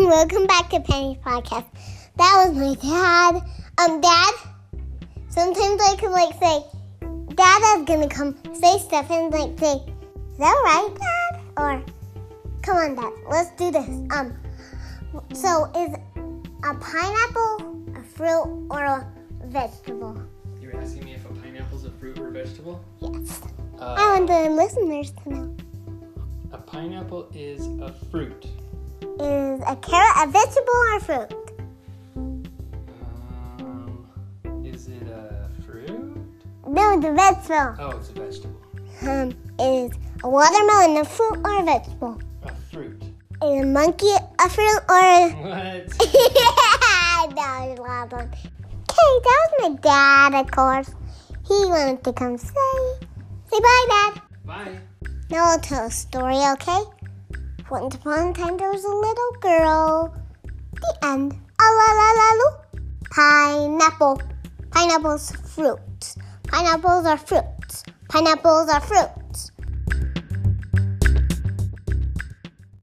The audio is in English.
Welcome back to Penny's podcast. That was my dad. Dad, sometimes I can say, Dad is gonna come say stuff and say, is that right, Dad? Or, come on, Dad, let's do this. So is a pineapple a fruit or a vegetable? You're asking me if a pineapple is a fruit or a vegetable? Yes. I want the listeners to know. A pineapple is a fruit. Is a carrot a vegetable or a fruit? Is it a fruit? No, the vegetable. Oh, it's a vegetable. Is a watermelon a fruit or a vegetable? A fruit. Is a monkey a fruit or a... What? That was loud one. Okay, that was my dad, of course. He wanted to come say bye, Dad. Bye. Now I'll tell a story, okay? Once upon a time, there was a little girl. The end. Pineapple. Pineapples fruits. Pineapples are fruits. Pineapples are fruits.